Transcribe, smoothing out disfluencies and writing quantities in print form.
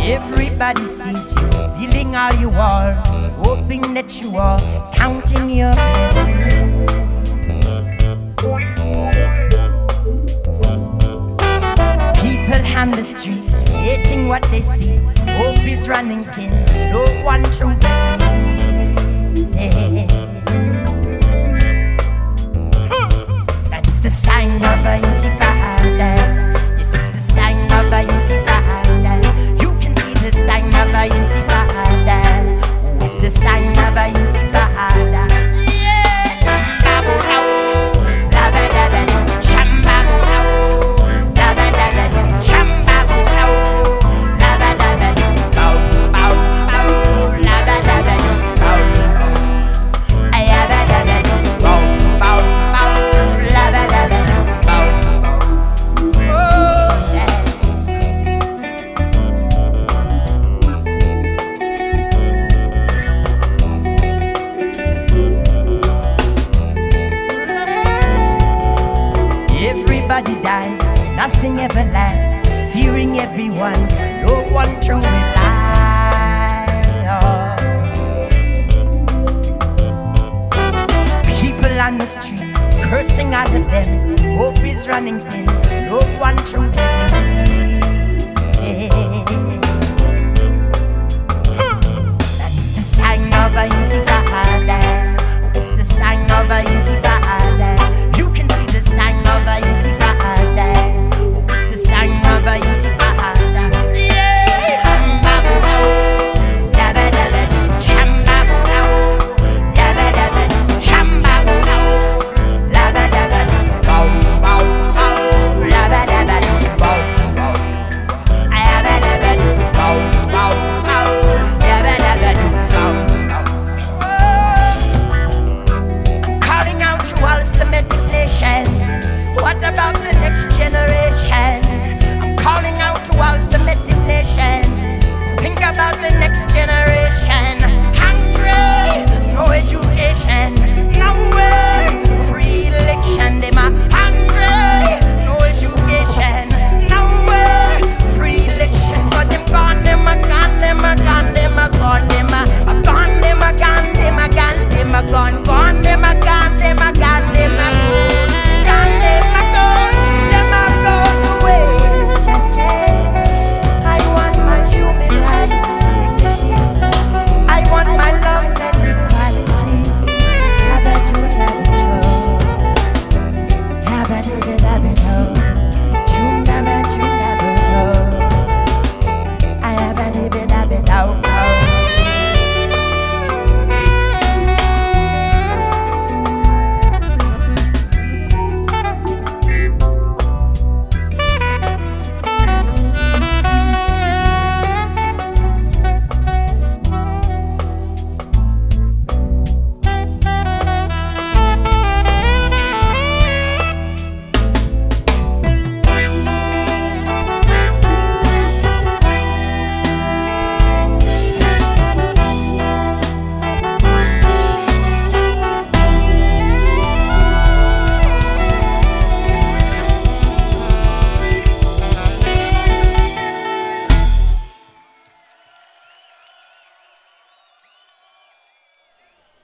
Everybody sees you, feeling all you are, hoping that you are counting your blessings. People on the street, hating what they see. Hope is running thin, no one true believes. And it's the sign of a intifada. Yes, it's the sign of a intifada. You can see the sign of a intifada. Oh, it's the sign of a intifada. Everybody dies, nothing ever lasts. Fearing everyone, no one truly lies. People on the street, cursing out of them. Hope is running thin, no one truly believes. That is the sign of a intifada. It's the sign of a intifada. You can see the sign of a intifada. Oh, it's the sign of a intifada. What about the next generation? I'm calling out to all Semitic nation. Think about the next generation. Hungry, no education.